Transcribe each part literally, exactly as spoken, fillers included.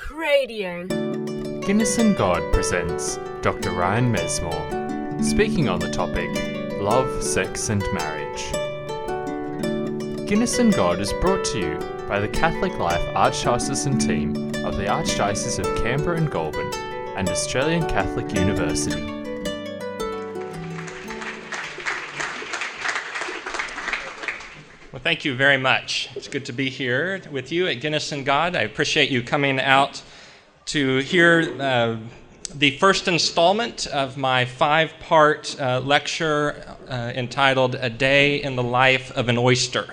Talk Radio. Guinness and God presents Doctor Ryan Mesmore, speaking on the topic Love, Sex and Marriage. Guinness and God is brought to you by the Catholic Life Archdiocesan team of the Archdiocese of Canberra and Goulburn and Australian Catholic University. Well, thank you very much. It's good to be here with you at Guinness and God. I appreciate you coming out to hear uh, the first installment of my five-part uh, lecture uh, entitled A Day in the Life of an Oyster.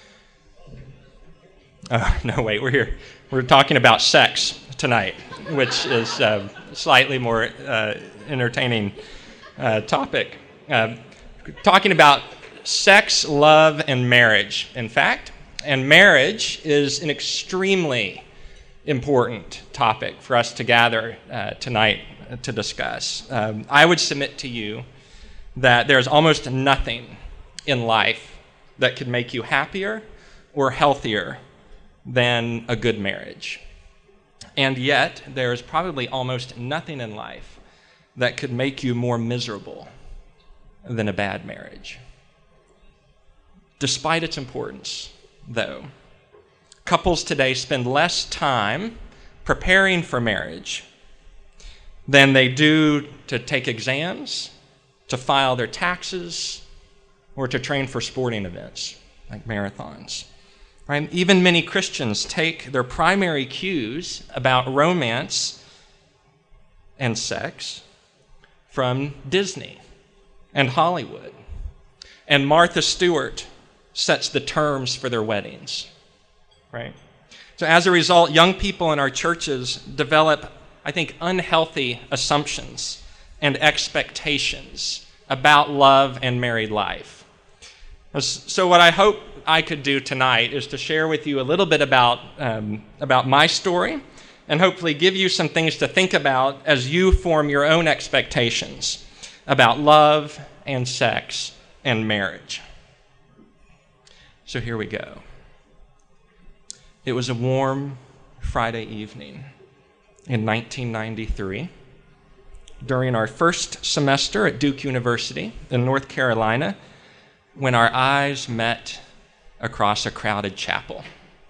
Uh, no, wait, we're here. We're talking about sex tonight, which is a slightly more uh, entertaining uh, topic. Uh, talking about sex, love, and marriage, in fact. And marriage is an extremely important topic for us to gather uh, tonight to discuss. Um, I would submit to you that there's almost nothing in life that could make you happier or healthier than a good marriage. And yet, there's probably almost nothing in life that could make you more miserable than a bad marriage. Despite its importance, though, couples today spend less time preparing for marriage than they do to take exams, to file their taxes, or to train for sporting events like marathons. Right? Even many Christians take their primary cues about romance and sex from Disney and Hollywood. And Martha Stewart sets the terms for their weddings, right? So as a result, young people in our churches develop, I think, unhealthy assumptions and expectations about love and married life. So what I hope I could do tonight is to share with you a little bit about, um, about my story and hopefully give you some things to think about as you form your own expectations about love and sex and marriage. So here we go. It was a warm Friday evening in nineteen ninety-three during our first semester at Duke University in North Carolina when our eyes met across a crowded chapel.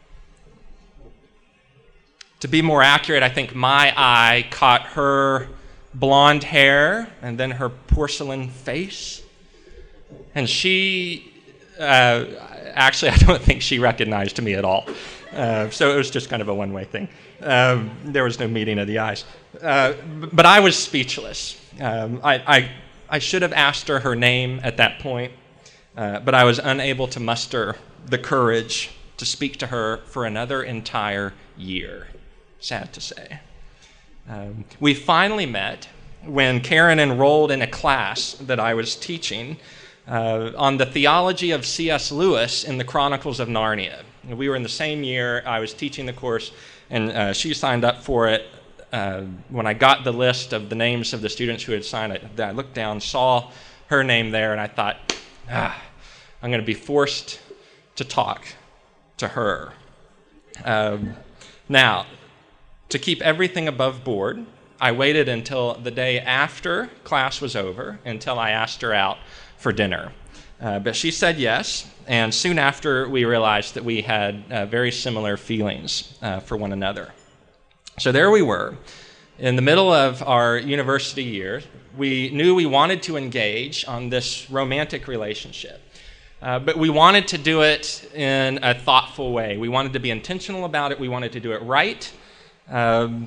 To be more accurate, I think my eye caught her blonde hair and then her porcelain face, and she Uh, actually, I don't think she recognized me at all. Uh, so it was just kind of a one-way thing. Um, there was no meeting of the eyes. Uh, but I was speechless. Um, I, I, I should have asked her her name at that point, uh, but I was unable to muster the courage to speak to her for another entire year. Sad to say. Um, we finally met when Karen enrolled in a class that I was teaching Uh, on the theology of C S Lewis in the Chronicles of Narnia. We were in the same year. I was teaching the course, and uh, she signed up for it. Uh, when I got the list of the names of the students who had signed it, I looked down, saw her name there, and I thought, ah, I'm going to be forced to talk to her. Um, now, to keep everything above board, I waited until the day after class was over until I asked her out for dinner. Uh, but she said yes, and soon after we realized that we had uh, very similar feelings uh, for one another. So there we were, in the middle of our university year. We knew we wanted to engage on this romantic relationship, uh, but we wanted to do it in a thoughtful way. We wanted to be intentional about it. We wanted to do it right. Um,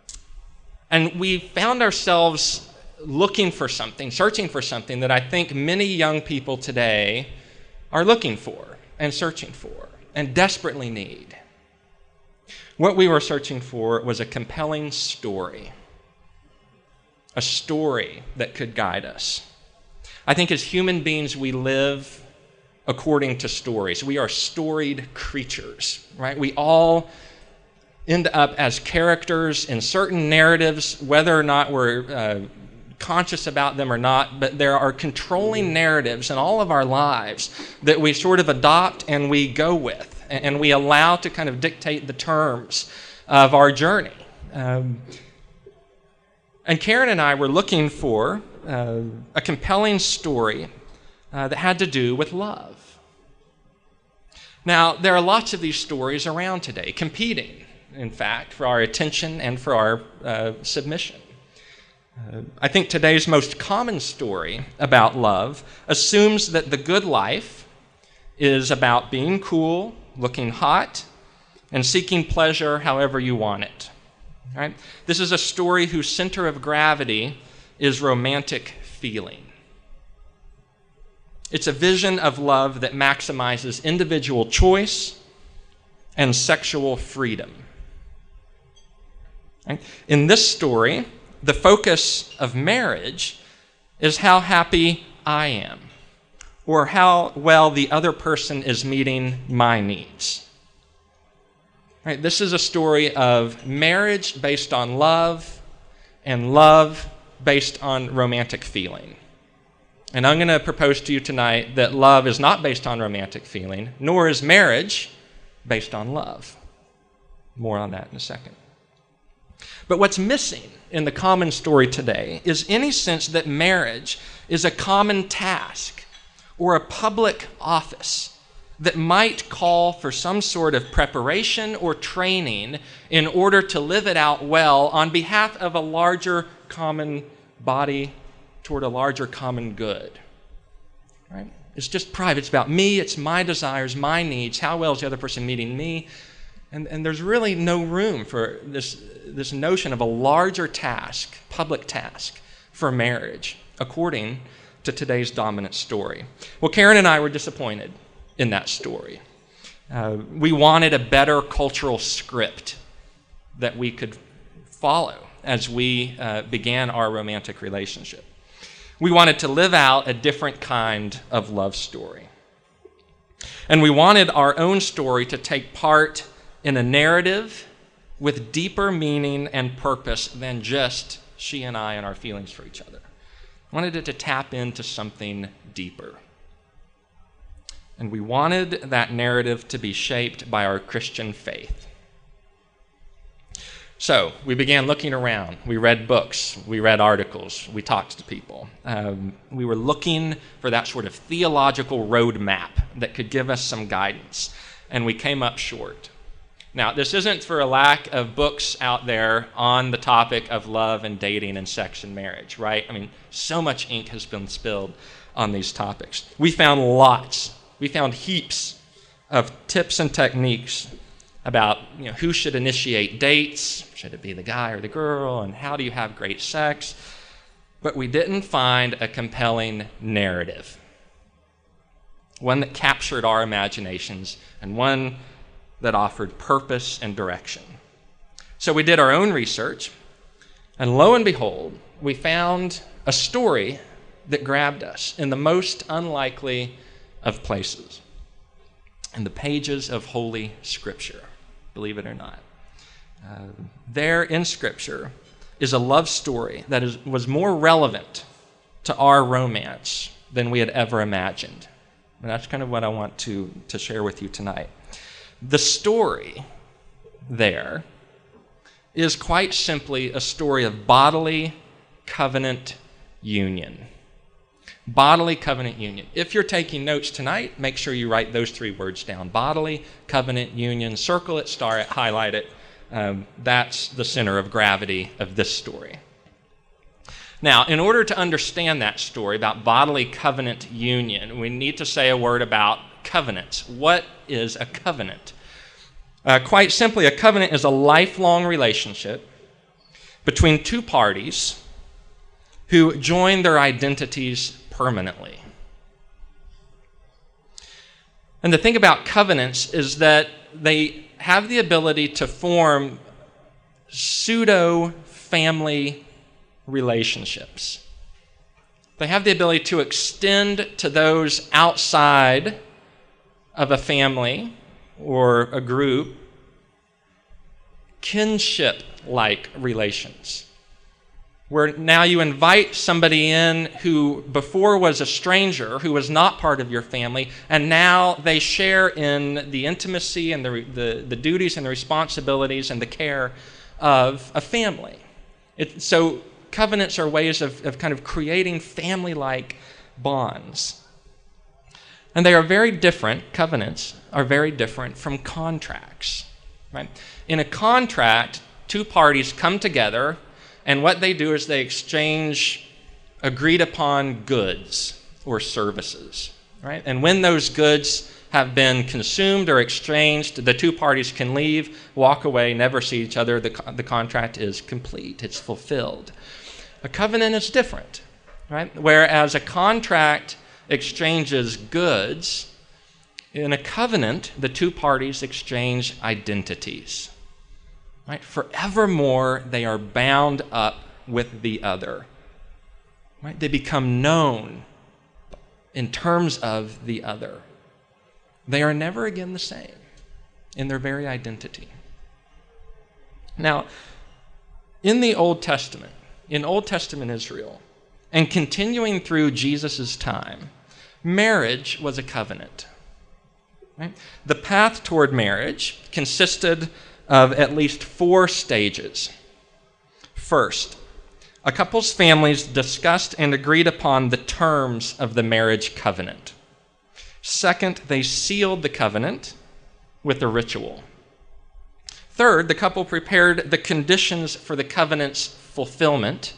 and we found ourselves looking for something, searching for something that I think many young people today are looking for and searching for and desperately need. What we were searching for was a compelling story, a story that could guide us. I think as human beings, we live according to stories. We are storied creatures, right? We all end up as characters in certain narratives, whether or not we're uh, conscious about them or not, but there are controlling narratives in all of our lives that we sort of adopt and we go with, and we allow to kind of dictate the terms of our journey. Um, and Karen and I were looking for uh, a compelling story uh, that had to do with love. Now, there are lots of these stories around today, competing, in fact, for our attention and for our uh, submission. Uh, I think today's most common story about love assumes that the good life is about being cool, looking hot, and seeking pleasure however you want it. Right? This is a story whose center of gravity is romantic feeling. It's a vision of love that maximizes individual choice and sexual freedom. Right? In this story, the focus of marriage is how happy I am, or how well the other person is meeting my needs. Right, this is a story of marriage based on love and love based on romantic feeling. And I'm going to propose to you tonight that love is not based on romantic feeling, nor is marriage based on love. More on that in a second. But what's missing in the common story today is any sense that marriage is a common task or a public office that might call for some sort of preparation or training in order to live it out well on behalf of a larger common body toward a larger common good. Right? It's just private. It's about me. It's my desires, my needs. How well is the other person meeting me? And, and there's really no room for this, this notion of a larger task, public task, for marriage, according to today's dominant story. Well, Karen and I were disappointed in that story. Uh, we wanted a better cultural script that we could follow as we uh, began our romantic relationship. We wanted to live out a different kind of love story. And we wanted our own story to take part in a narrative with deeper meaning and purpose than just she and I and our feelings for each other. I wanted it to tap into something deeper. And we wanted that narrative to be shaped by our Christian faith. So we began looking around. We read books. We read articles. We talked to people. Um, we were looking for that sort of theological roadmap that could give us some guidance. And we came up short. Now, this isn't for a lack of books out there on the topic of love and dating and sex and marriage, right? I mean, so much ink has been spilled on these topics. We found lots. We found heaps of tips and techniques about, you know, who should initiate dates, should it be the guy or the girl, and how do you have great sex? But we didn't find a compelling narrative, one that captured our imaginations and one that offered purpose and direction. So we did our own research, and lo and behold, we found a story that grabbed us in the most unlikely of places, in the pages of Holy Scripture, believe it or not. Uh, there in Scripture is a love story that is, was more relevant to our romance than we had ever imagined. And that's kind of what I want to, to share with you tonight. The story there is quite simply a story of bodily covenant union. Bodily covenant union. If you're taking notes tonight, make sure you write those three words down. Bodily covenant union. Circle it, star it, highlight it. Um, that's the center of gravity of this story. Now, in order to understand that story about bodily covenant union, we need to say a word about covenants. What is a covenant? Uh, quite simply, a covenant is a lifelong relationship between two parties who join their identities permanently. And the thing about covenants is that they have the ability to form pseudo-family relationships. They have the ability to extend to those outside of a family or a group kinship-like relations, where now you invite somebody in who before was a stranger, who was not part of your family, and now they share in the intimacy and the, the, the duties and the responsibilities and the care of a family. It, so covenants are ways of, of kind of creating family-like bonds. And they are very different, covenants are very different from contracts. Right? In a contract, two parties come together, and what they do is they exchange agreed upon goods or services. Right? And when those goods have been consumed or exchanged, the two parties can leave, walk away, never see each other. The, the contract is complete. It's fulfilled. A covenant is different, right? Whereas a contract exchanges goods, in a covenant, the two parties exchange identities. Right? Forevermore, they are bound up with the other. Right? They become known in terms of the other. They are never again the same in their very identity. Now, in the Old Testament, in Old Testament Israel, and continuing through Jesus' time, marriage was a covenant. Right? The path toward marriage consisted of at least four stages. First, a couple's families discussed and agreed upon the terms of the marriage covenant. Second, they sealed the covenant with a ritual. Third, the couple prepared the conditions for the covenant's fulfillment.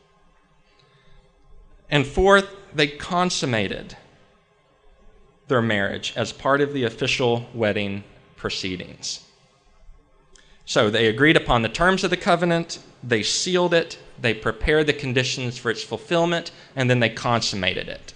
And fourth, they consummated their marriage as part of the official wedding proceedings. So they agreed upon the terms of the covenant, they sealed it, they prepared the conditions for its fulfillment, and then they consummated it.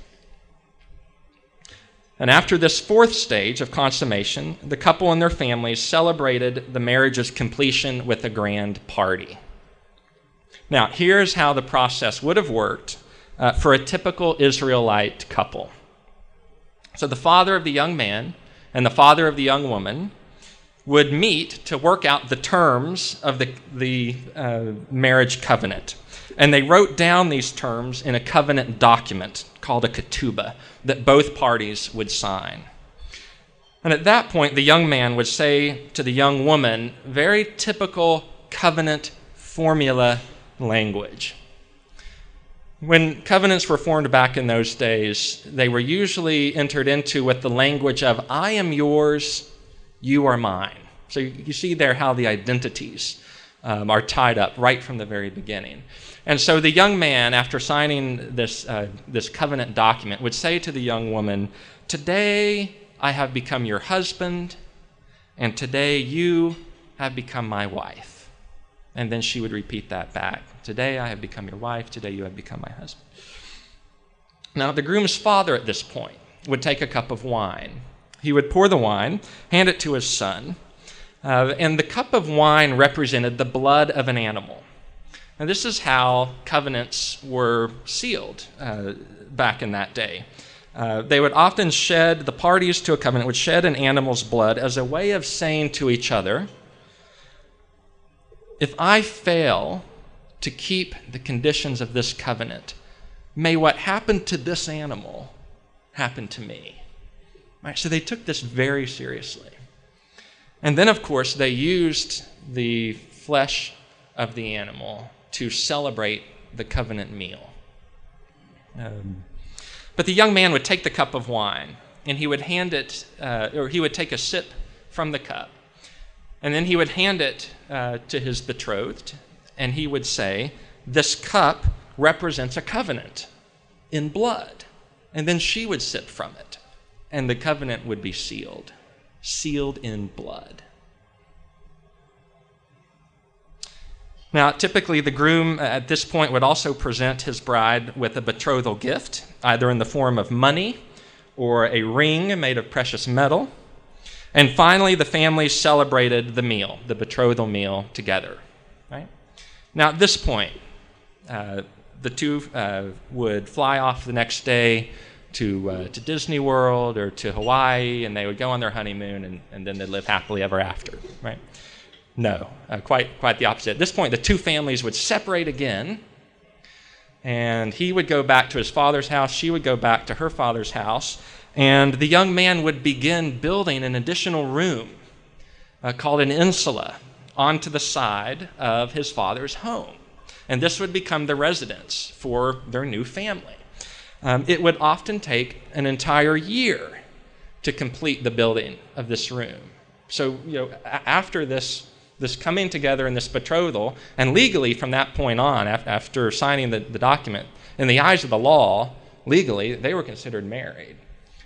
And after this fourth stage of consummation, the couple and their families celebrated the marriage's completion with a grand party. Now, here's how the process would have worked uh, for a typical Israelite couple. So the father of the young man and the father of the young woman would meet to work out the terms of the, the uh, marriage covenant. And they wrote down these terms in a covenant document called a ketubah that both parties would sign. And at that point, the young man would say to the young woman, very typical covenant formula language. When covenants were formed back in those days, they were usually entered into with the language of, I am yours, you are mine. So you see there how the identities um, are tied up right from the very beginning. And so the young man, after signing this, uh, this covenant document, would say to the young woman, today I have become your husband, and today you have become my wife. And then she would repeat that back. Today I have become your wife, today you have become my husband. Now the groom's father at this point would take a cup of wine. He would pour the wine, hand it to his son, uh, and the cup of wine represented the blood of an animal. And this is how covenants were sealed uh, back in that day. Uh, they would often shed, the parties to a covenant would shed an animal's blood as a way of saying to each other, if I fail to keep the conditions of this covenant, may what happened to this animal happen to me. Right? So they took this very seriously. And then, of course, they used the flesh of the animal to celebrate the covenant meal. Um, but the young man would take the cup of wine, and he would hand it, uh, or he would take a sip from the cup, and then he would hand it uh, to his betrothed, and he would say, this cup represents a covenant in blood. And then she would sip from it, and the covenant would be sealed, sealed in blood. Now, typically, the groom at this point would also present his bride with a betrothal gift, either in the form of money or a ring made of precious metal. And finally, the families celebrated the meal, the betrothal meal, together. Right? Now, at this point, uh, the two uh, would fly off the next day to uh, to Disney World or to Hawaii, and they would go on their honeymoon, and, and then they'd live happily ever after. Right? No, uh, quite quite the opposite. At this point, the two families would separate again, and he would go back to his father's house, she would go back to her father's house, and the young man would begin building an additional room uh, called an insula onto the side of his father's home. And this would become the residence for their new family. Um, it would often take an entire year to complete the building of this room. So, you know, a- after this, this coming together and this betrothal, and legally from that point on, af- after signing the, the document, in the eyes of the law, legally, they were considered married.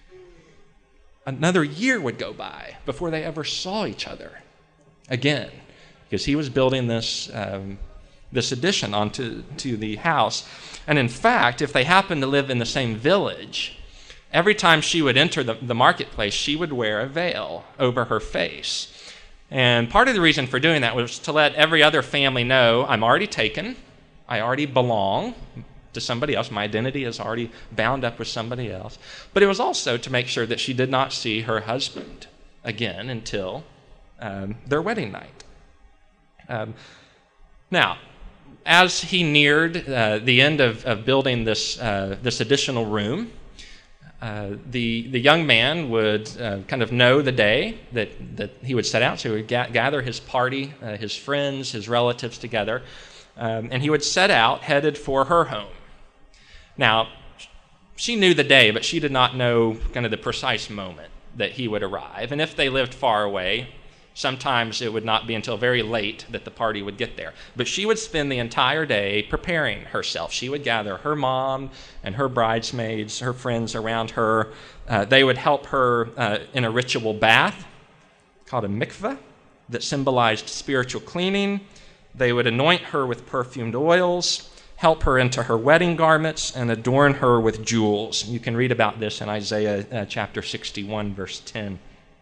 Another year would go by before they ever saw each other again, because he was building this um, this addition onto to the house. And in fact, if they happened to live in the same village, every time she would enter the, the marketplace, she would wear a veil over her face. And part of the reason for doing that was to let every other family know, I'm already taken, I already belong to somebody else, my identity is already bound up with somebody else. But it was also to make sure that she did not see her husband again until um, their wedding night. Um, now, as he neared uh, the end of, of building this uh, this additional room, uh, the the young man would uh, kind of know the day that, that he would set out. So he would ga- gather his party, uh, his friends, his relatives together, um, and he would set out headed for her home. Now, she knew the day, but she did not know kind of the precise moment that he would arrive. And if they lived far away, sometimes it would not be until very late that the party would get there. But she would spend the entire day preparing herself. She would gather her mom and her bridesmaids, her friends around her. Uh, they would help her uh, in a ritual bath called a mikveh that symbolized spiritual cleaning. They would anoint her with perfumed oils, help her into her wedding garments, and adorn her with jewels. You can read about this in Isaiah uh, chapter sixty-one, verse ten.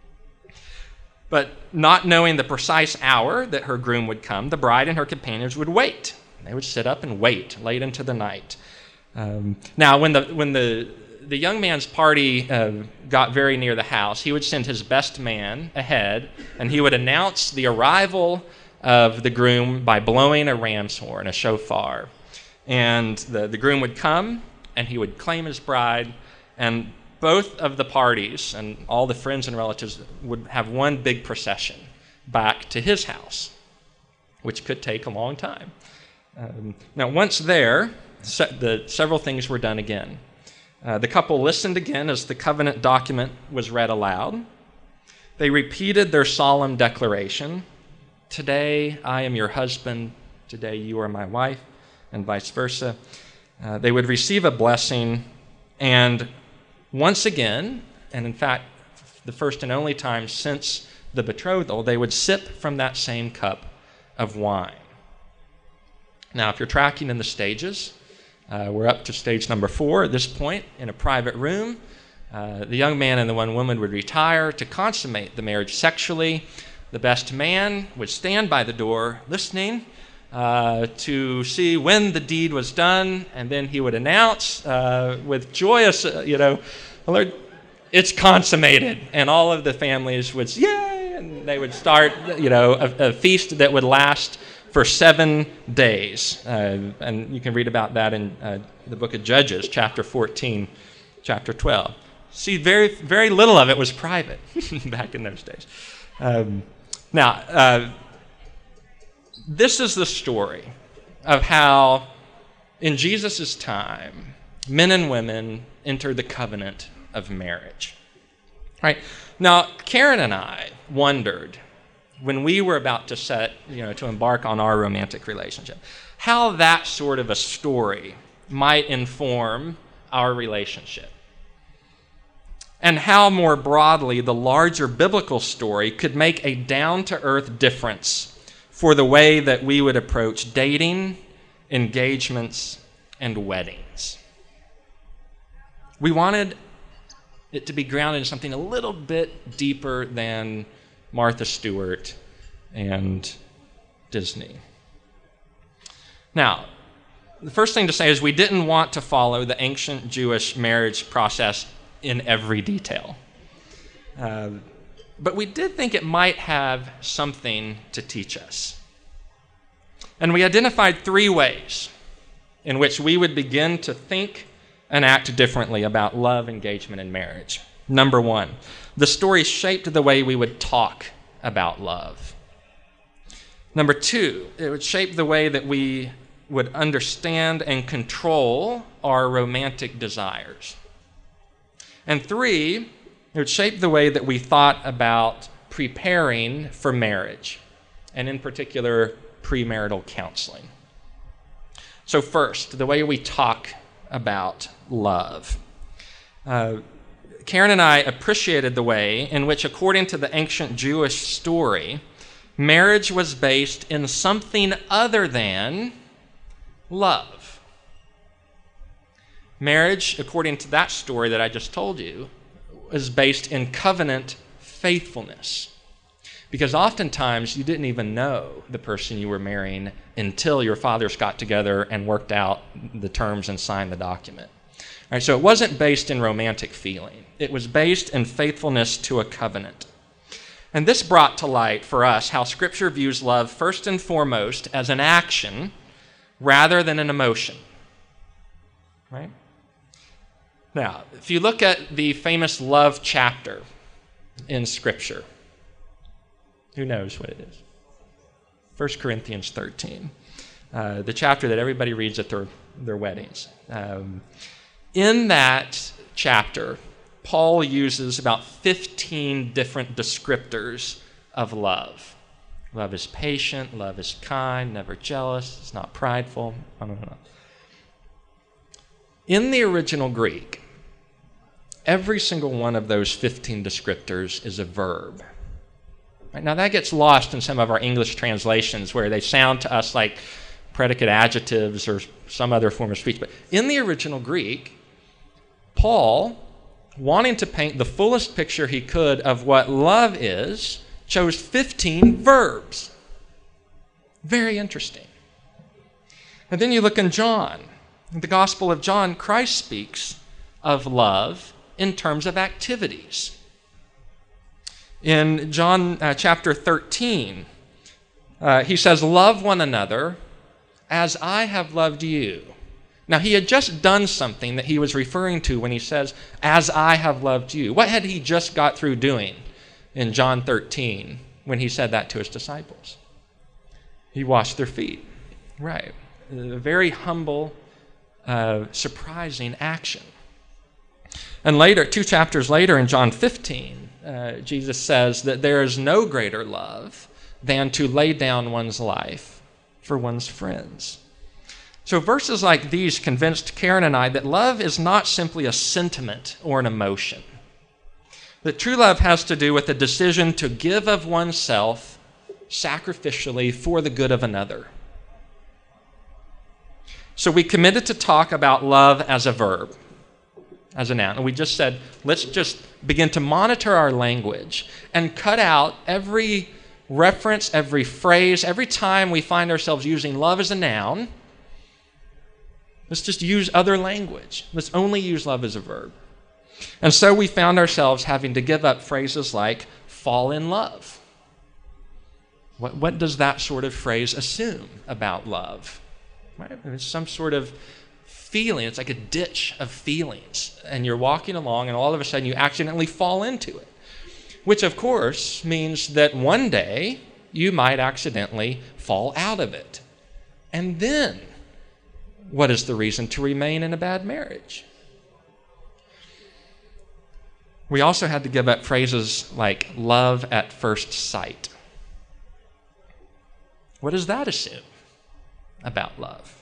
But not knowing the precise hour that her groom would come, the bride and her companions would wait. They would sit up and wait late into the night. Um, now, when the when the the young man's party uh, got very near the house, he would send his best man ahead, and he would announce the arrival of the groom by blowing a ram's horn, a shofar. And the, the groom would come, and he would claim his bride, and both of the parties and all the friends and relatives would have one big procession back to his house, which could take a long time. Um, now, once there, se- the, several things were done again. Uh, the couple listened again as the covenant document was read aloud. They repeated their solemn declaration, "Today I am your husband, today you are my wife," and vice versa. Uh, they would receive a blessing, and once again, and in fact, the first and only time since the betrothal, they would sip from that same cup of wine. Now, if you're tracking in the stages, uh, we're up to stage number four at this point in a private room. Uh, the young man and the one woman would retire to consummate the marriage sexually. The best man would stand by the door listening Uh, to see when the deed was done, and then he would announce uh, with joyous, uh, you know, Lord, it's consummated, and all of the families would, yay, and they would start, you know, a, a feast that would last for seven days, uh, and you can read about that in uh, the book of Judges, chapter fourteen, chapter twelve. See, very, very little of it was private back in those days. Um, now. Uh, This is the story of how, in Jesus' time, men and women entered the covenant of marriage. Right? Now, Karen and I wondered, when we were about to set, you know, to embark on our romantic relationship, how that sort of a story might inform our relationship. And how, more broadly, the larger biblical story could make a down-to-earth difference for the way that we would approach dating, engagements, and weddings. We wanted it to be grounded in something a little bit deeper than Martha Stewart and Disney. Now, the first thing to say is we didn't want to follow the ancient Jewish marriage process in every detail. Uh, But we did think it might have something to teach us. And we identified three ways in which we would begin to think and act differently about love, engagement, and marriage. Number one, the story shaped the way we would talk about love. Number two, it would shape the way that we would understand and control our romantic desires. And three, it would shape the way that we thought about preparing for marriage, and in particular, premarital counseling. So first, the way we talk about love. Uh, Karen and I appreciated the way in which, according to the ancient Jewish story, marriage was based in something other than love. Marriage, according to that story that I just told you, is based in covenant faithfulness. Because oftentimes you didn't even know the person you were marrying until your fathers got together and worked out the terms and signed the document. All right, so it wasn't based in romantic feeling. It was based in faithfulness to a covenant. And this brought to light for us how Scripture views love first and foremost as an action rather than an emotion. Right? Now, if you look at the famous love chapter in Scripture, who knows what it is? First Corinthians thirteen, uh, the chapter that everybody reads at their, their weddings. Um, in that chapter, Paul uses about fifteen different descriptors of love. Love is patient, love is kind, never jealous, it's not prideful. No, no, no. In the original Greek, every single one of those fifteen descriptors is a verb. Right? Now that gets lost in some of our English translations where they sound to us like predicate adjectives or some other form of speech. But in the original Greek, Paul, wanting to paint the fullest picture he could of what love is, chose fifteen verbs. Very interesting. And then you look in John. In the Gospel of John, Christ speaks of love in terms of activities. In John uh, chapter thirteen, uh, he says, "Love one another as I have loved you." Now, he had just done something that he was referring to when he says, "as I have loved you." What had he just got through doing in John thirteen when he said that to his disciples? He washed their feet. Right. A very humble, uh, surprising action. And later, two chapters later in John fifteen, uh, Jesus says that there is no greater love than to lay down one's life for one's friends. So verses like these convinced Karen and I that love is not simply a sentiment or an emotion. That true love has to do with the decision to give of oneself sacrificially for the good of another. So we committed to talk about love as a verb, as a noun. And we just said, let's just begin to monitor our language and cut out every reference, every phrase, every time we find ourselves using love as a noun. Let's just use other language. Let's only use love as a verb. And so we found ourselves having to give up phrases like fall in love. What, what does that sort of phrase assume about love? Right? It's some sort of feeling. It's like a ditch of feelings. And you're walking along and all of a sudden you accidentally fall into it. Which of course means that one day you might accidentally fall out of it. And then what is the reason to remain in a bad marriage? We also had to give up phrases like love at first sight. What does that assume about love?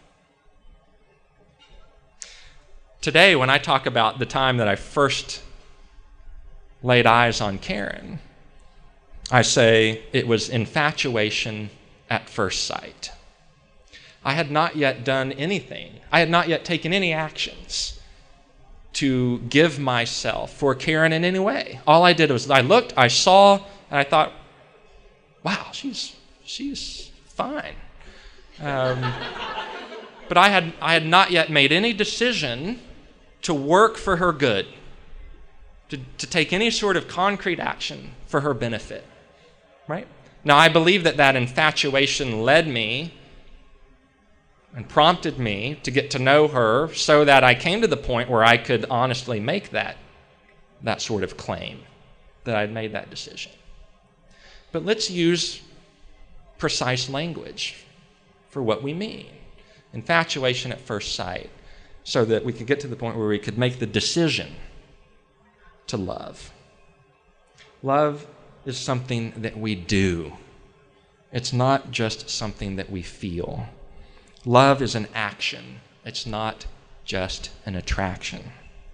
Today, when I talk about the time that I first laid eyes on Karen, I say it was infatuation at first sight. I had not yet done anything. I had not yet taken any actions to give myself for Karen in any way. All I did was I looked, I saw, and I thought, wow, she's she's fine. Um, but I had I had not yet made any decision to work for her good, to, to take any sort of concrete action for her benefit. Right? Now, I believe that that infatuation led me and prompted me to get to know her so that I came to the point where I could honestly make that, that sort of claim, that I'd made that decision. But let's use precise language for what we mean. Infatuation at first sight, so that we could get to the point where we could make the decision to love. Love is something that we do. It's not just something that we feel. Love is an action. It's not just an attraction.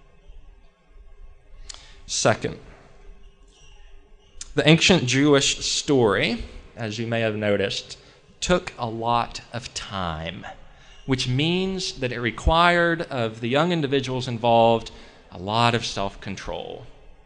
Second, the ancient Jewish story, as you may have noticed, took a lot of time, which means that it required of the young individuals involved a lot of self-control.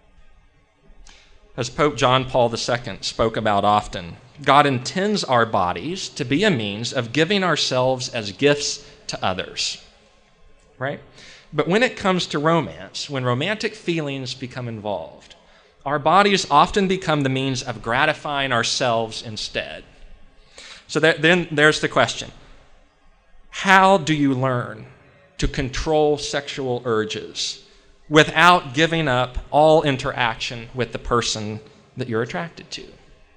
As Pope John Paul the Second spoke about often, God intends our bodies to be a means of giving ourselves as gifts to others, right? But when it comes to romance, when romantic feelings become involved, our bodies often become the means of gratifying ourselves instead. So that, then there's the question. How do you learn to control sexual urges without giving up all interaction with the person that you're attracted to?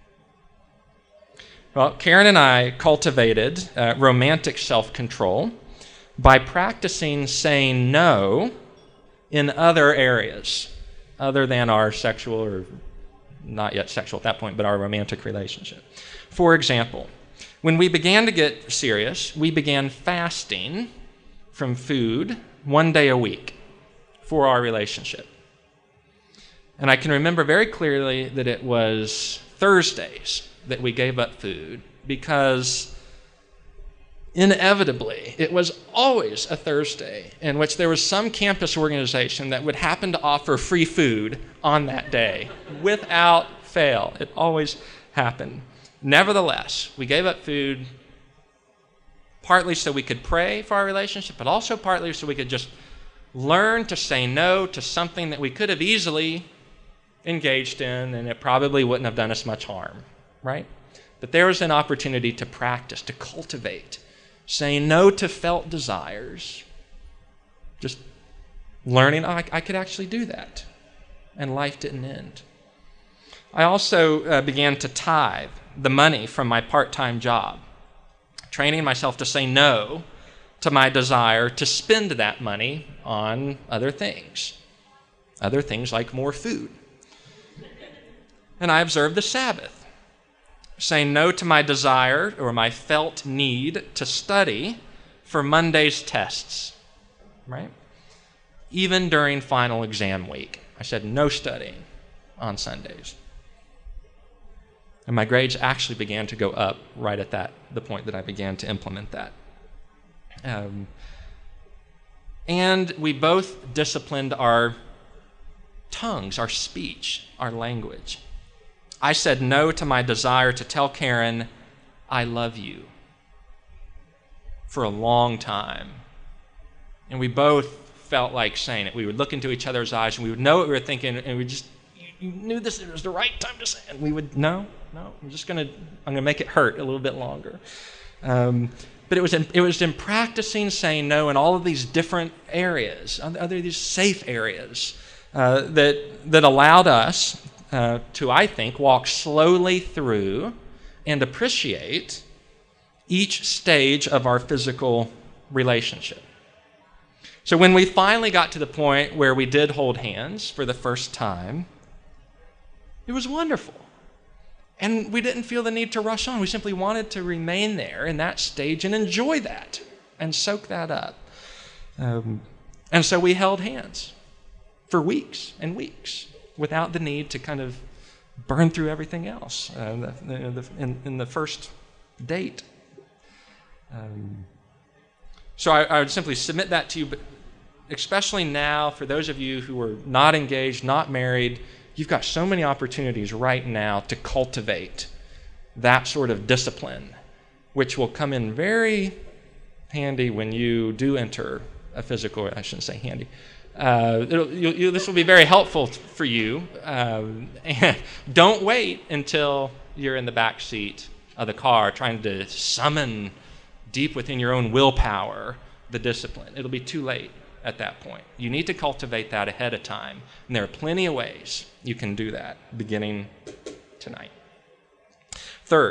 Well, Karen and I cultivated uh, romantic self-control by practicing saying no in other areas other than our sexual, or not yet sexual at that point, but our romantic relationship. For example, when we began to get serious, we began fasting from food one day a week for our relationship. And I can remember very clearly that it was Thursdays that we gave up food, because inevitably it was always a Thursday in which there was some campus organization that would happen to offer free food on that day without fail. It always happened. Nevertheless, we gave up food partly so we could pray for our relationship, but also partly so we could just learn to say no to something that we could have easily engaged in, and it probably wouldn't have done us much harm, right? But there was an opportunity to practice, to cultivate, saying no to felt desires, just learning, oh, I, I could actually do that, and life didn't end. I also uh, began to tithe the money from my part-time job, training myself to say no to my desire to spend that money on other things, other things like more food. And I observed the Sabbath, saying no to my desire or my felt need to study for Monday's tests, right? Even during final exam week, I said no studying on Sundays. And my grades actually began to go up right at that, the point that I began to implement that. Um, and we both disciplined our tongues, our speech, our language. I said no to my desire to tell Karen, I love you, for a long time. And we both felt like saying it. We would look into each other's eyes and we would know what we were thinking, and we just, you knew this was the right time to say it. And we would, no, no, I'm just going to, I'm going to make it hurt a little bit longer. Um, but it was in, it was in practicing saying no in all of these different areas, other these safe areas, uh, that that allowed us uh, to, I think, walk slowly through and appreciate each stage of our physical relationship. So when we finally got to the point where we did hold hands for the first time, it was wonderful. And we didn't feel the need to rush on. We simply wanted to remain there in that stage and enjoy that and soak that up. Um, and so we held hands for weeks and weeks without the need to kind of burn through everything else uh, the, the, in, in the first date. Um, so I, I would simply submit that to you, but especially now for those of you who are not engaged, not married, you've got so many opportunities right now to cultivate that sort of discipline, which will come in very handy when you do enter a physical, I shouldn't say handy. Uh, it'll, you, you, this will be very helpful for you. Um, and don't wait until you're in the back seat of the car trying to summon deep within your own willpower the discipline. It'll be too late at that point. You need to cultivate that ahead of time. And there are plenty of ways you can do that beginning tonight. Third,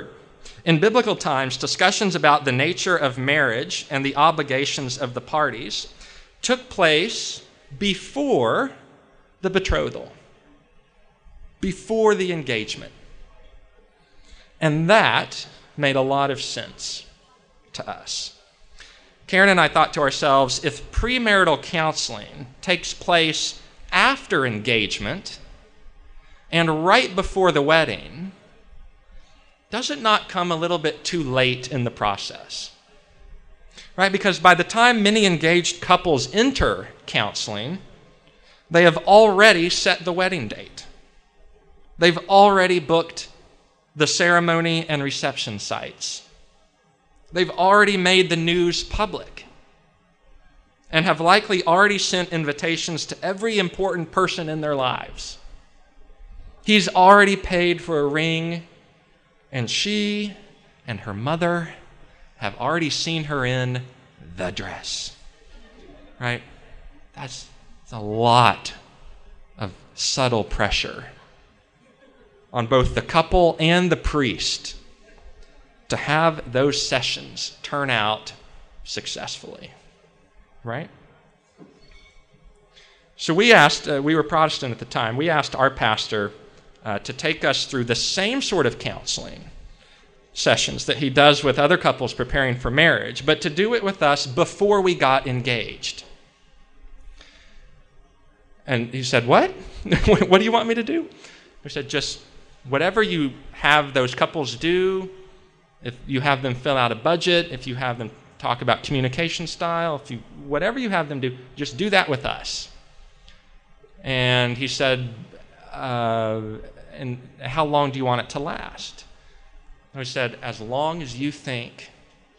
In biblical times, discussions about the nature of marriage and the obligations of the parties took place before the betrothal, before the engagement. And that made a lot of sense to us. Karen and I thought to ourselves, if premarital counseling takes place after engagement and right before the wedding, does it not come a little bit too late in the process? Right? Because by the time many engaged couples enter counseling, they have already set the wedding date. They've already booked the ceremony and reception sites. They've already made the news public and have likely already sent invitations to every important person in their lives. He's already paid for a ring, and she and her mother have already seen her in the dress. Right? That's, that's a lot of subtle pressure on both the couple and the priest to have those sessions turn out successfully. Right? So we asked, uh, we were Protestant at the time, we asked our pastor uh, to take us through the same sort of counseling sessions that he does with other couples preparing for marriage, but to do it with us before we got engaged. And he said, what? What do you want me to do? We said, just whatever you have those couples do, if you have them fill out a budget, if you have them talk about communication style, if you, whatever you have them do, just do that with us. And he said, uh, and how long do you want it to last? And we said, as long as you think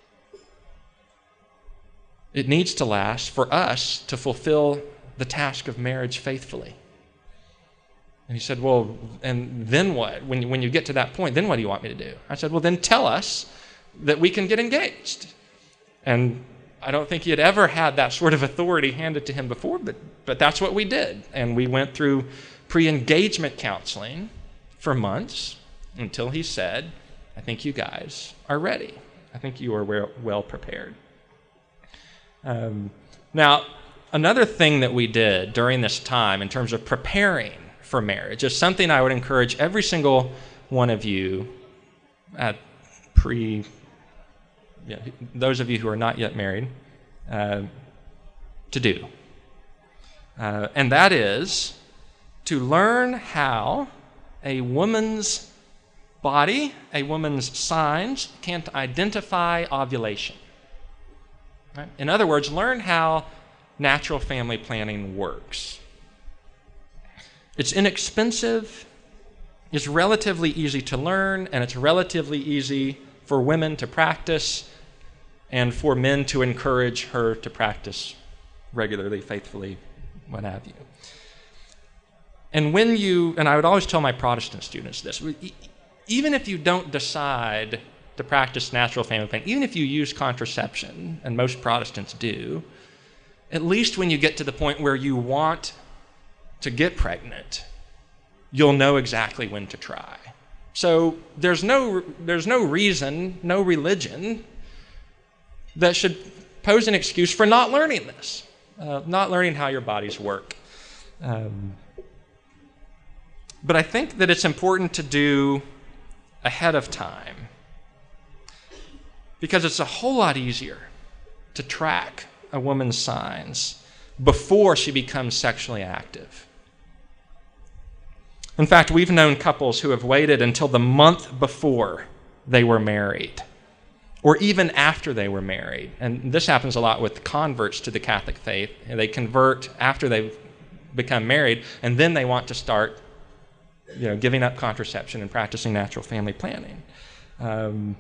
it needs to last for us to fulfill the task of marriage faithfully. And he said, well, and then what? When you, when you get to that point, then what do you want me to do? I said, well, then tell us that we can get engaged. And I don't think he had ever had that sort of authority handed to him before, but, but that's what we did. And we went through pre-engagement counseling for months until he said, I think you guys are ready. I think you are well, well prepared. Um, now, another thing that we did during this time in terms of preparing for marriage is something I would encourage every single one of you at pre, yeah, those of you who are not yet married, uh, to do. Uh, and that is to learn how a woman's body, a woman's signs, can identify ovulation. Right? In other words, learn how natural family planning works. It's inexpensive, it's relatively easy to learn, and it's relatively easy for women to practice and for men to encourage her to practice regularly, faithfully, what have you. And when you, and I would always tell my Protestant students this, even if you don't decide to practice natural family planning, even if you use contraception, and most Protestants do, at least when you get to the point where you want to get pregnant, you'll know exactly when to try. So there's no, there's no reason, no religion that should pose an excuse for not learning this, uh, not learning how your bodies work. Um, but I think that it's important to do ahead of time because it's a whole lot easier to track a woman's signs before she becomes sexually active. In fact, we've known couples who have waited until the month before they were married, or even after they were married. And this happens a lot with converts to the Catholic faith. They convert after they've become married, and then they want to start, you know, giving up contraception and practicing natural family planning. Um,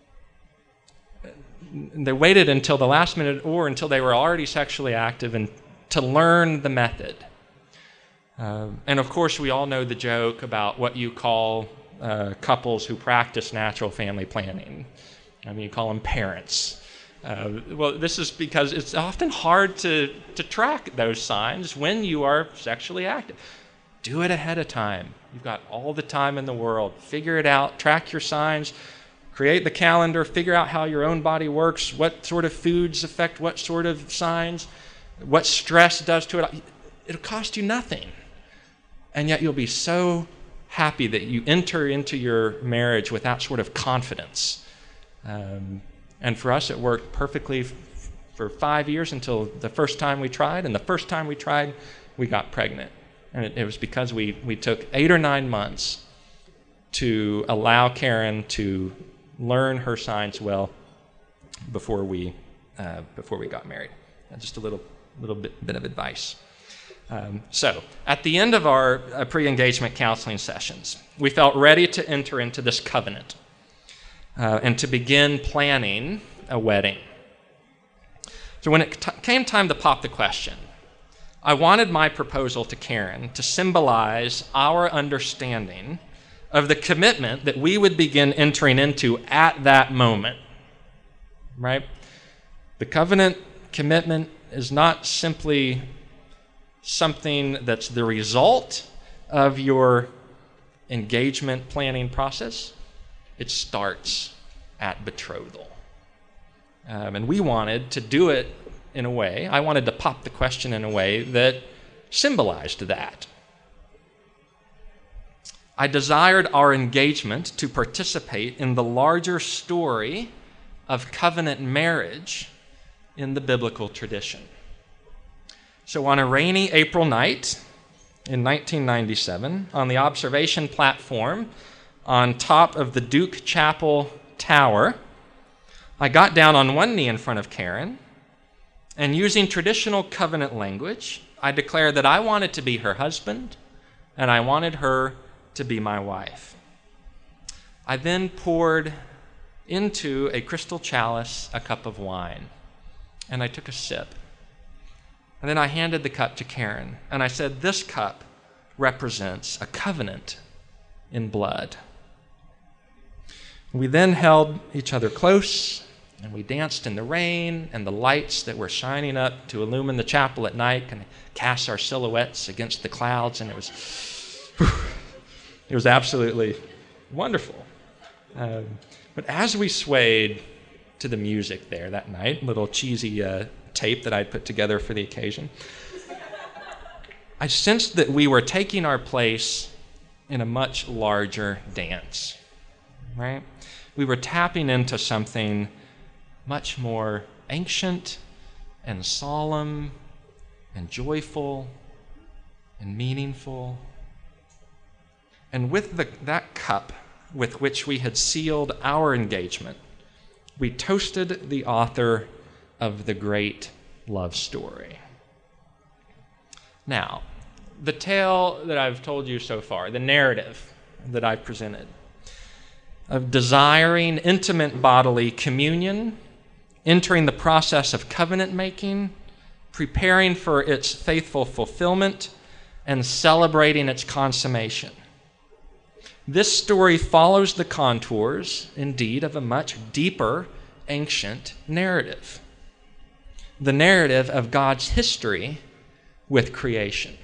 they waited until the last minute or until they were already sexually active and to learn the method. Uh, and of course, we all know the joke about what you call uh, couples who practice natural family planning. I mean, you call them parents. Uh, well, this is because it's often hard to, to track those signs when you are sexually active. Do it ahead of time. You've got all the time in the world. Figure it out. Track your signs. create the calendar, figure out how your own body works, what sort of foods affect what sort of signs, what stress does to it. It'll cost you nothing. And yet you'll be so happy that you enter into your marriage with that sort of confidence. Um, and for us, it worked perfectly f- for five years until the first time we tried. And the first time we tried, we got pregnant. And it, it was because we, we took eight or nine months to allow Karen to learn her signs well before we uh, before we got married. And just a little little bit, bit of advice. Um, so, at the end of our uh, pre-engagement counseling sessions, we felt ready to enter into this covenant uh, and to begin planning a wedding. So when it t- came time to pop the question, I wanted my proposal to Karen to symbolize our understanding of the commitment that we would begin entering into at that moment, right? The covenant commitment is not simply something that's the result of your engagement planning process. It starts at betrothal. Um, and we wanted to do it in a way, I wanted to pop the question in a way that symbolized that. I desired our engagement to participate in the larger story of covenant marriage in the biblical tradition. So on a rainy April night in nineteen ninety-seven, on the observation platform on top of the Duke Chapel Tower, I got down on one knee in front of Karen, and using traditional covenant language, I declared that I wanted to be her husband, and I wanted her to be my wife. I then poured into a crystal chalice a cup of wine, and I took a sip. And then I handed the cup to Karen, and I said, this cup represents a covenant in blood. We then held each other close, and we danced in the rain and the lights that were shining up to illumine the chapel at night and cast our silhouettes against the clouds, and it was, it was absolutely wonderful. Um, but as we swayed to the music there that night, little cheesy uh, tape that I'd put together for the occasion, I sensed that we were taking our place in a much larger dance, right? We were tapping into something much more ancient and solemn and joyful and meaningful. And with the, that cup with which we had sealed our engagement, we toasted the author of the great love story. Now, the tale that I've told you so far, the narrative that I've presented, of desiring intimate bodily communion, entering the process of covenant making, preparing for its faithful fulfillment, and celebrating its consummation. This story follows the contours, indeed, of a much deeper, ancient narrative. The narrative of God's history with creation.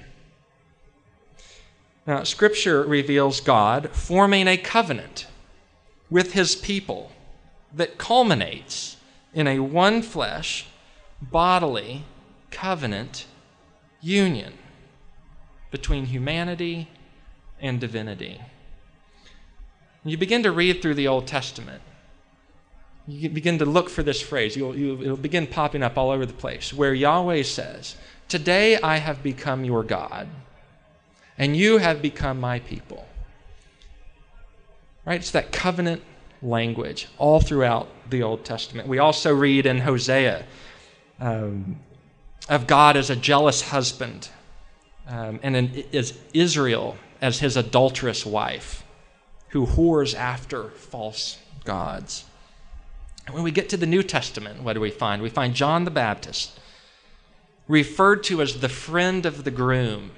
Now, Scripture reveals God forming a covenant with his people that culminates in a one-flesh, bodily covenant union between humanity and divinity. You begin to read through the Old Testament. You begin to look for this phrase. You'll, you'll, it'll begin popping up all over the place, where Yahweh says, "Today I have become your God, and you have become my people." Right? It's that covenant language all throughout the Old Testament. We also read in Hosea um, of God as a jealous husband, um, and in, as Israel as his adulterous wife, who whores after false gods. And when we get to the New Testament, what do we find? We find John the Baptist referred to as the friend of the groom,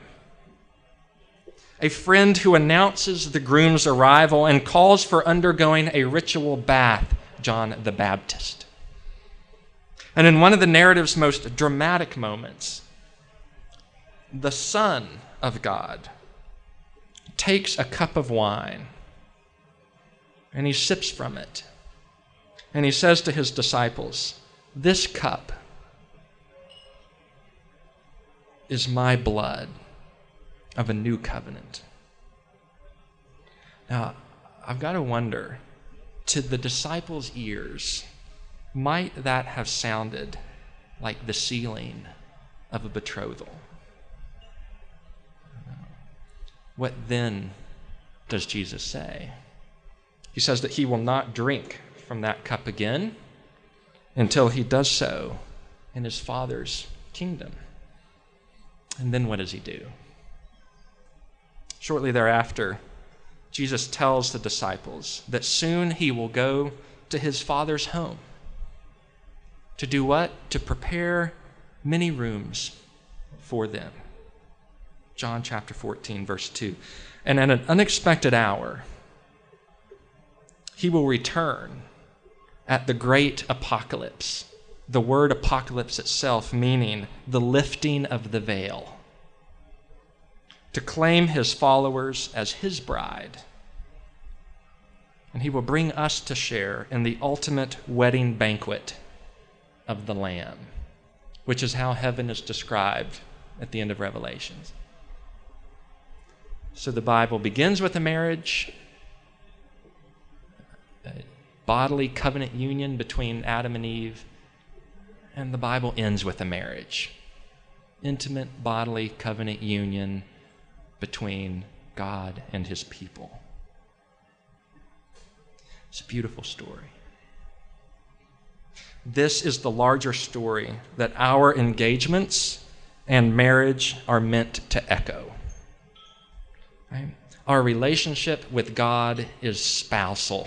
a friend who announces the groom's arrival and calls for undergoing a ritual bath, John the Baptist. And in one of the narrative's most dramatic moments, the Son of God takes a cup of wine and he sips from it And he says to his disciples, "This cup is my blood of a new covenant." Now, I've got to wonder, to the disciples' ears, might that have sounded like the sealing of a betrothal? What then does Jesus say? He says that he will not drink from that cup again until he does so in his Father's kingdom. And then what does he do? Shortly thereafter, Jesus tells the disciples that soon he will go to his Father's home. To do what? To prepare many rooms for them. John chapter fourteen, verse two. And at an unexpected hour, he will return at the great apocalypse. The word apocalypse itself meaning the lifting of the veil. To claim his followers as his bride. And he will bring us to share in the ultimate wedding banquet of the Lamb, which is how heaven is described at the end of Revelations. So the Bible begins with a marriage, a bodily covenant union between Adam and Eve, and the Bible ends with a marriage, intimate bodily covenant union between God and his people. It's a beautiful story. This is the larger story that our engagements and marriage are meant to echo. Right? Our relationship with God is spousal.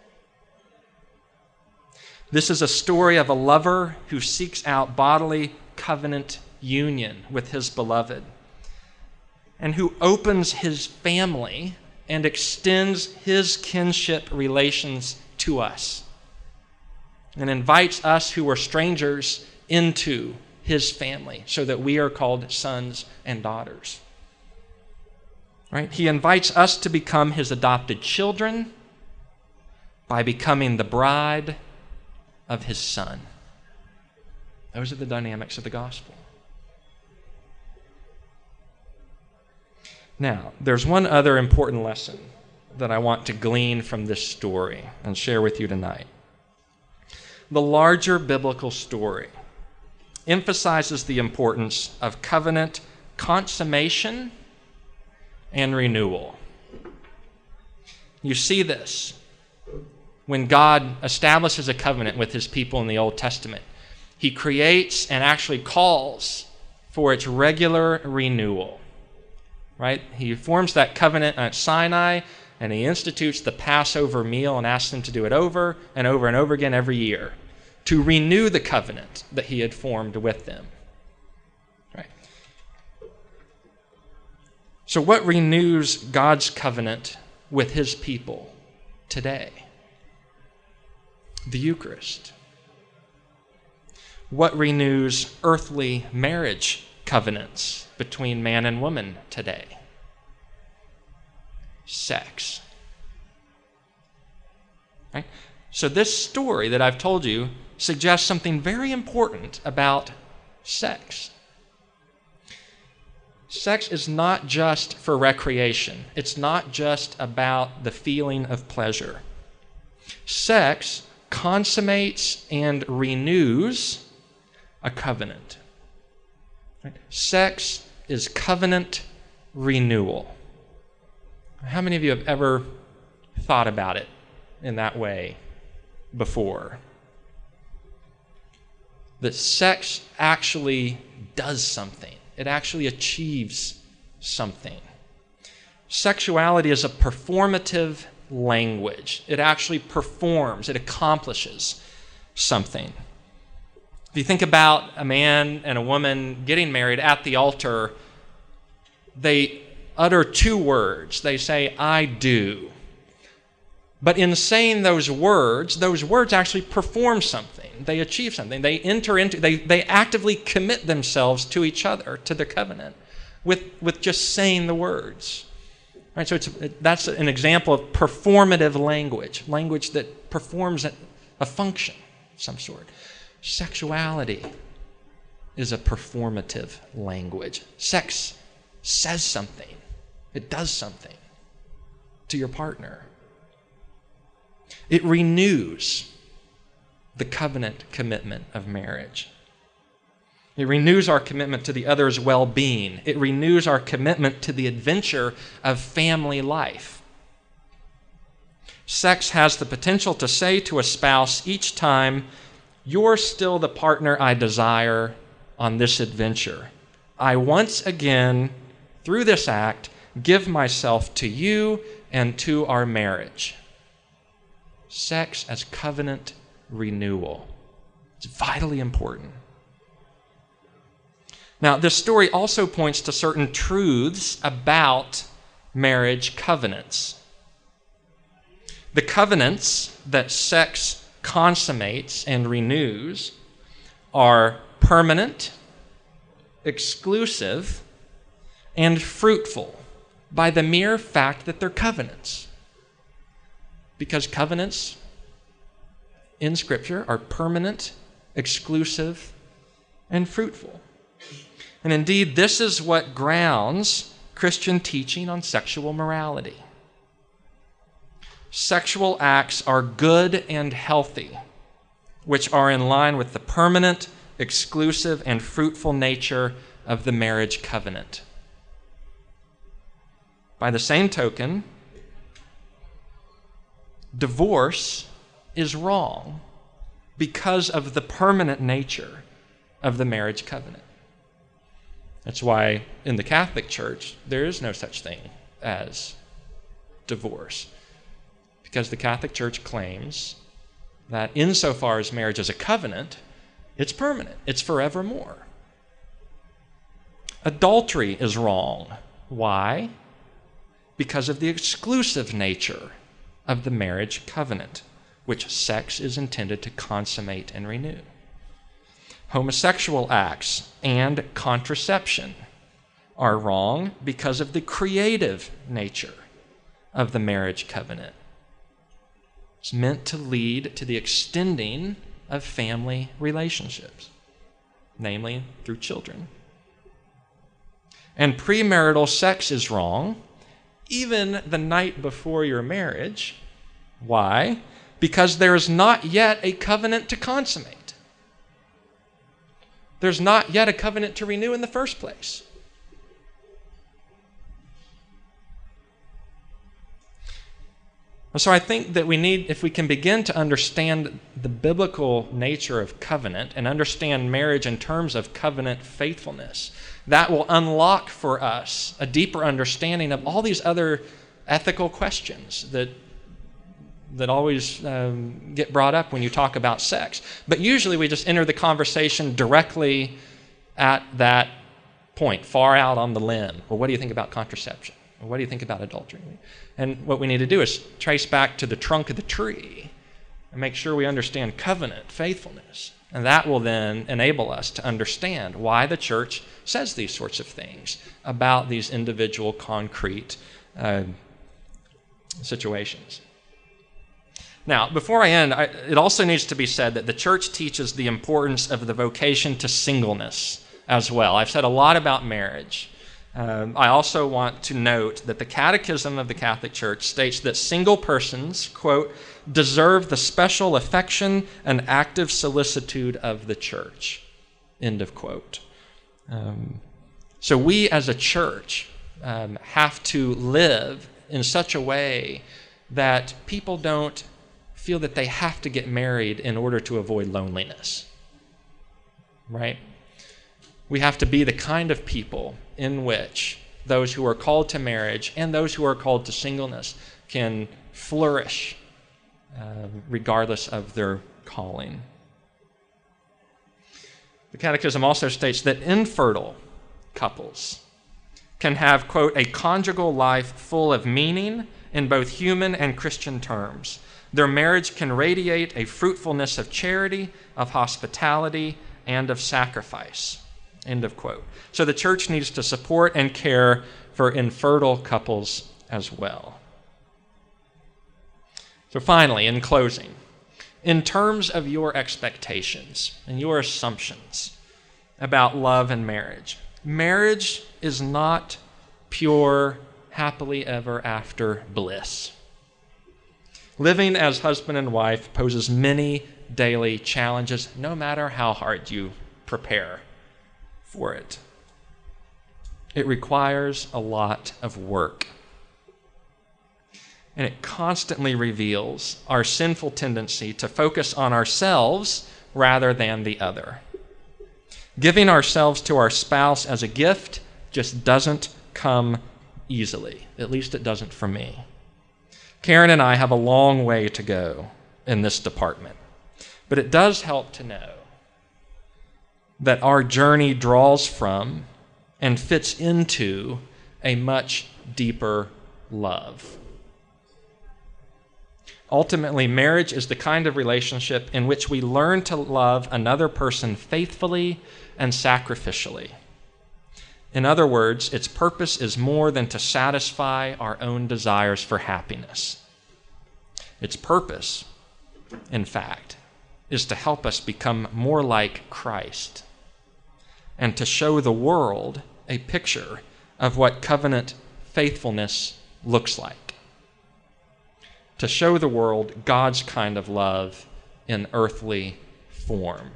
This is a story of a lover who seeks out bodily covenant union with his beloved and who opens his family and extends his kinship relations to us and invites us who are strangers into his family so that we are called sons and daughters. Right? He invites us to become his adopted children by becoming the bride of his Son. Those are the dynamics of the gospel. Now, there's one other important lesson that I want to glean from this story and share with you tonight. The larger biblical story emphasizes the importance of covenant consummation and renewal. You see this when God establishes a covenant with his people in the Old Testament. He creates and actually calls for its regular renewal. Right? He forms that covenant at Sinai, and he institutes the Passover meal and asks them to do it over and over and over again every year to renew the covenant that he had formed with them. Right? So what renews God's covenant with his people today? The Eucharist. What renews earthly marriage covenants between man and woman today? Sex. Right? So this story that I've told you suggests something very important about sex. Sex is not just for recreation. It's not just about the feeling of pleasure. Sex consummates and renews a covenant. Right? Sex is covenant renewal. How many of you have ever thought about it in that way before? That sex actually does something. It actually achieves something. Sexuality is a performative language. It actually performs, it accomplishes something. If you think about a man and a woman getting married at the altar, they utter two words. They say, "I do." But in saying those words, those words actually perform something. They achieve something. They enter into, they, they actively commit themselves to each other, to the covenant, with, with just saying the words. Right, so it's, it, that's an example of performative language, language that performs a function of some sort. Sexuality is a performative language. Sex says something. It does something to your partner. It renews the covenant commitment of marriage. It renews our commitment to the other's well-being. It renews our commitment to the adventure of family life. Sex has the potential to say to a spouse each time, "You're still the partner I desire on this adventure. I once again, through this act, give myself to you and to our marriage." Sex as covenant renewal. It's vitally important. Now, this story also points to certain truths about marriage covenants. The covenants that sex consummates and renews are permanent, exclusive, and fruitful by the mere fact that they're covenants. Because covenants in Scripture are permanent, exclusive, and fruitful. And indeed, this is what grounds Christian teaching on sexual morality. Sexual acts are good and healthy, which are in line with the permanent, exclusive, and fruitful nature of the marriage covenant. By the same token, divorce is wrong because of the permanent nature of the marriage covenant. That's why in the Catholic Church, there is no such thing as divorce. Because the Catholic Church claims that insofar as marriage is a covenant, it's permanent, it's forevermore. Adultery is wrong. Why? Because of the exclusive nature of the marriage covenant, which sex is intended to consummate and renew. Homosexual acts and contraception are wrong because of the creative nature of the marriage covenant. It's meant to lead to the extending of family relationships, namely through children. And premarital sex is wrong, even the night before your marriage. Why? Because there is not yet a covenant to consummate. There's not yet a covenant to renew in the first place. And so I think that we need, if we can begin to understand the biblical nature of covenant and understand marriage in terms of covenant faithfulness, that will unlock for us a deeper understanding of all these other ethical questions that that always um, get brought up when you talk about sex. But usually we just enter the conversation directly at that point, far out on the limb. Well, what do you think about contraception? Well, what do you think about adultery? And what we need to do is trace back to the trunk of the tree and make sure we understand covenant faithfulness. And that will then enable us to understand why the church says these sorts of things about these individual concrete uh, situations. Now, before I end, I, it also needs to be said that the church teaches the importance of the vocation to singleness as well. I've said a lot about marriage. Um, I also want to note that the Catechism of the Catholic Church states that single persons, quote, deserve the special affection and active solicitude of the church, end of quote. Um, so we as a church um, have to live in such a way that people don't feel that they have to get married in order to avoid loneliness, right? We have to be the kind of people in which those who are called to marriage and those who are called to singleness can flourish uh, regardless of their calling. The Catechism also states that infertile couples can have, quote, a conjugal life full of meaning in both human and Christian terms. Their marriage can radiate a fruitfulness of charity, of hospitality, and of sacrifice. End of quote. So the church needs to support and care for infertile couples as well. So finally, in closing, in terms of your expectations and your assumptions about love and marriage. Marriage is not pure, happily ever after bliss. Living as husband and wife poses many daily challenges, no matter how hard you prepare for it. It requires a lot of work. And it constantly reveals our sinful tendency to focus on ourselves rather than the other. Giving ourselves to our spouse as a gift just doesn't come easily. At least it doesn't for me. Karen and I have a long way to go in this department. But it does help to know that our journey draws from and fits into a much deeper love. Ultimately, marriage is the kind of relationship in which we learn to love another person faithfully and sacrificially. In other words, its purpose is more than to satisfy our own desires for happiness. Its purpose, in fact, is to help us become more like Christ and to show the world a picture of what covenant faithfulness looks like. To show the world God's kind of love in earthly form.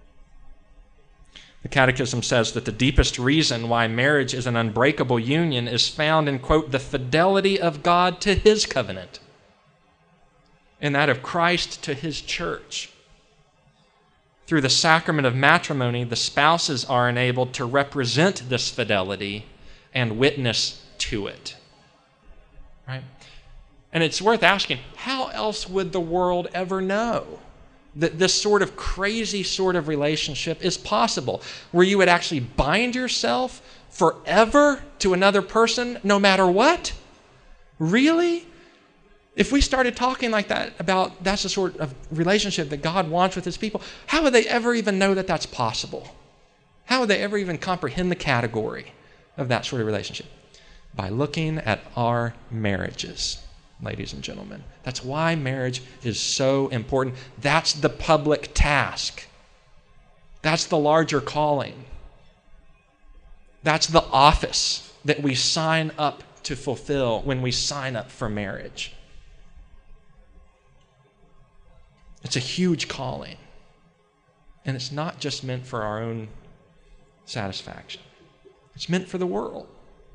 The Catechism says that the deepest reason why marriage is an unbreakable union is found in, quote, the fidelity of God to his covenant, and that of Christ to his church. Through the sacrament of matrimony, the spouses are enabled to represent this fidelity and witness to it. Right? And it's worth asking, how else would the world ever know that this sort of crazy sort of relationship is possible, where you would actually bind yourself forever to another person no matter what? Really? If we started talking like that about that's the sort of relationship that God wants with his people, how would they ever even know that that's possible? How would they ever even comprehend the category of that sort of relationship? By looking at our marriages, ladies and gentlemen. That's why marriage is so important. That's the public task. That's the larger calling. That's the office that we sign up to fulfill when we sign up for marriage. It's a huge calling. And it's not just meant for our own satisfaction. It's meant for the world.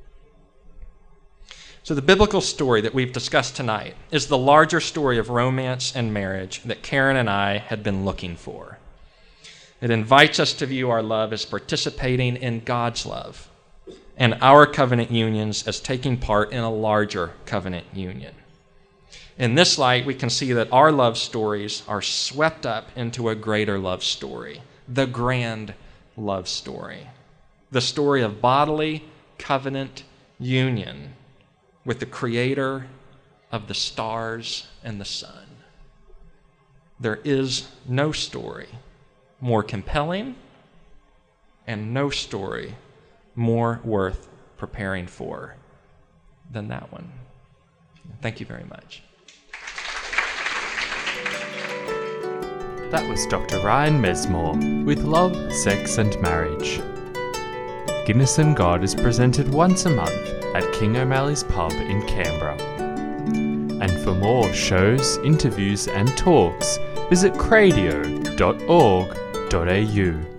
So the biblical story that we've discussed tonight is the larger story of romance and marriage that Karen and I had been looking for. It invites us to view our love as participating in God's love and our covenant unions as taking part in a larger covenant union. In this light, we can see that our love stories are swept up into a greater love story, the grand love story, the story of bodily covenant union with the Creator of the stars and the sun. There is no story more compelling and no story more worth preparing for than that one. Thank you very much. That was Doctor Ryan Mesmore with Love, Sex and Marriage. Guinness and God is presented once a month at King O'Malley's Pub in Canberra. And for more shows, interviews and talks, visit cradio dot org dot a u.